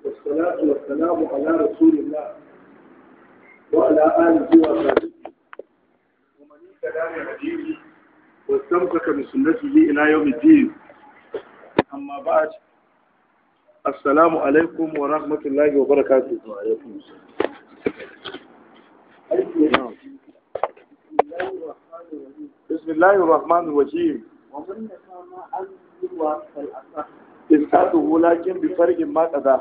والصلاة والسلام على رسول الله وعلى آله وصحبه ومن اهتدى بهديه واستمسك بسنته إلى يوم الدين. أما بعد، السلام عليكم ورحمة الله وبركاته. وعليكم السلام. بسم الله الرحمن الرحيم. ومن نفى ما أنزل فالأصح إسقاطه لكن بفرق ما قضى.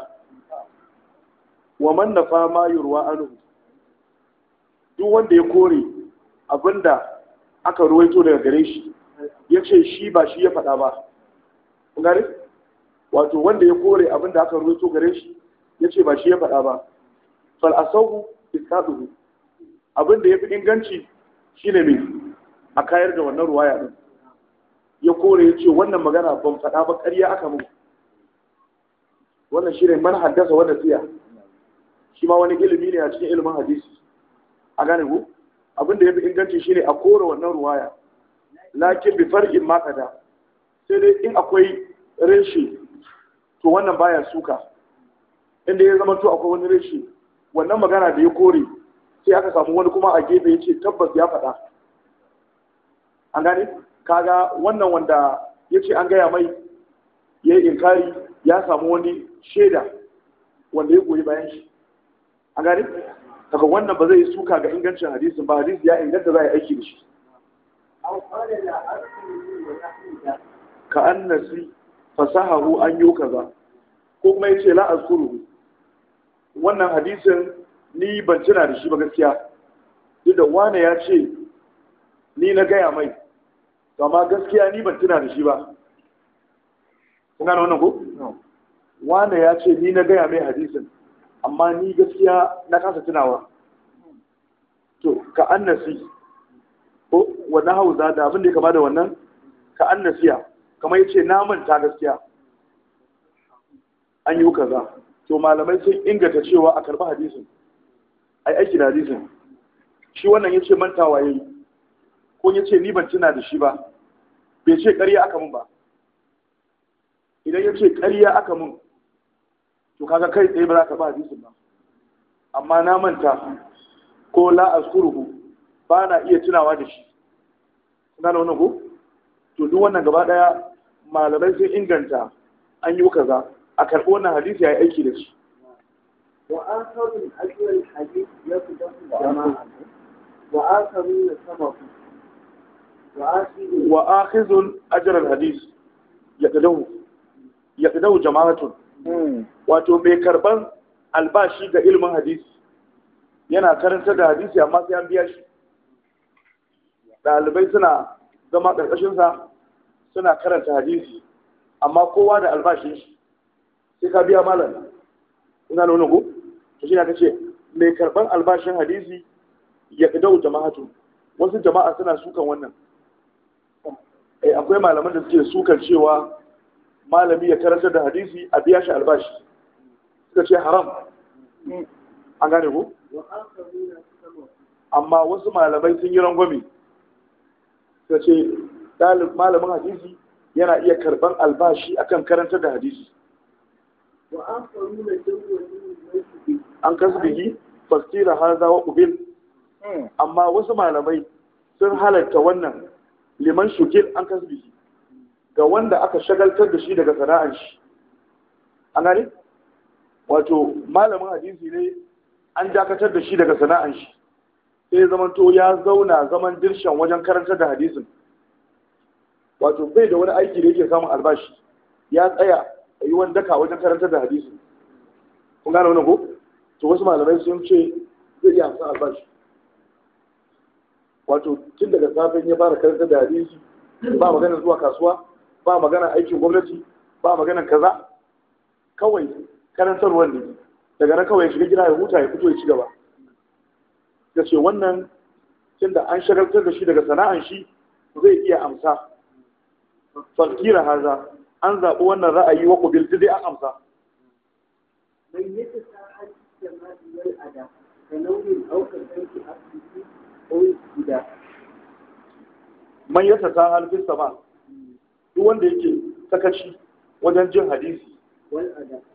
ومن نفى ما يروى عنه، duk wanda ya kore abinda aka ruwaito daga gare shi ya ce shi ba shi ya faɗa ba, gari wato wanda ya kore abinda aka ruwaito gare shi ya ce ba shi ya faɗa ba, fal'asahu isqaduhu, abinda ya fi inganci shine mai a kayar da wannan ruwaya din. Ya kore ya ce wannan magana ban faɗa ba, ƙarya aka mu. Wannan shine man haddasa wanda tsiya, shi ma wani ilimi ne a cikin ilimin hadisi. A gane ku abinda ya fi inganci shine a kore wannan ruwaya, lakin bi far'in ma kada, sai dai in akwai reshe to wannan baya suka. Inda ya zama to akwai wani reshe, wannan magana da ya kore sai aka samu wani kuma a gefe ya ce tabbas ya faɗa. An gane kaga wannan wanda ya ce an gaya mai ya yi inkari ya samu wani shaida wanda ya goyi bayan shi. An gane daga wannan ba zai yi suka ga ingancin hadisin ba, hadisi ya inganta za a yi aiki da shi. ka annasi fasahahu an yi kaza, ko kuma ya ce la'azkuru, wannan hadisin ni ban tuna da shi ba gaskiya, duk da wane ya ce ni na gaya mai, amma gaskiya ni ban tuna da shi ba. kun gane wannan ko? Wane ya ce ni na gaya mai hadisin, amma ni gaskiya na kasa tunawa. To ka annasi ko wannan hauza da abin da ya kama da wannan, ka annasiya kamar yace na manta gaskiya an yi kaza, to malamai sun inganta cewa a karba hadisin ai aiki da hadisin. Shi wannan yace mantawa yayi, ko yace ni ban tuna da shi ba, bai ce ƙarya aka mun ba. Idan yace ƙarya aka mun, to kaga kai tsaye ba za ka ba hadisin ba. Amma na manta ko la azkuruhu, ba na iya tunawa da shi. Kuna da wannan ko? To duk wannan gaba daya malamai sun inganta an yi kaza, a karɓi wannan hadisi ya yi aiki da shi. Wa akharun ajwal hadith yaqdamu jama'a wa akharun sababu wa akhizun ajra al hadith yaqdamu jama'atun. Wato mai karban albashi ga ilimin hadisi yana karanta da hadisi amma sai an biya shi. Ɗalibai suna zama ƙarƙashinsa suna karanta hadisi, amma kowa da albashin shi sai ka biya malam. Ina nuna ku? To shi ne aka ce mai karban albashin hadisi ya ƙidau jama'atu. Wasu jama'a suna sukan wannan. Akwai malaman da suke sukan cewa malami ya karanta da hadisi a biya shi albashi, suka ce haram. An gane ku? Amma wasu malamai sun yi rangwame, suka ce malamin hadisi yana iya karban albashi akan karantar da hadisi. An kasbihi fasira haza wa ubil. Amma wasu malamai sun halatta wannan liman shugil an kasbihi, ga wanda aka shagaltar da shi daga sana'an shi. An gane? Wato malamin hadisi ne an dakatar da shi daga sana'an shi, sai zaman to ya zauna zaman dirshan wajen karantar da hadisin. Wato bai da wani aiki da yake samun albashi, ya tsaya a yi wani daka wajen karantar da hadisin. Kun gane wani ko? To wasu malamai sun ce zai iya hamsin albashi. Wato tun daga safen ya fara karantar da hadisi, ba maganar zuwa kasuwa, ba maganar aikin gwamnati, ba maganar kaza, kawai karantarwar ne. Daga nan kawai ya shiga gida ya huta ya fito ya ci gaba. Ya ce wannan tun da an shagaltar da shi daga sana'an shi zai iya amsa. Fakira haza, an zaɓi wannan ra'ayi wa ƙubil dai an amsa. Man yasa ta halfin sama, duk wanda yake sakaci wajen jin hadisi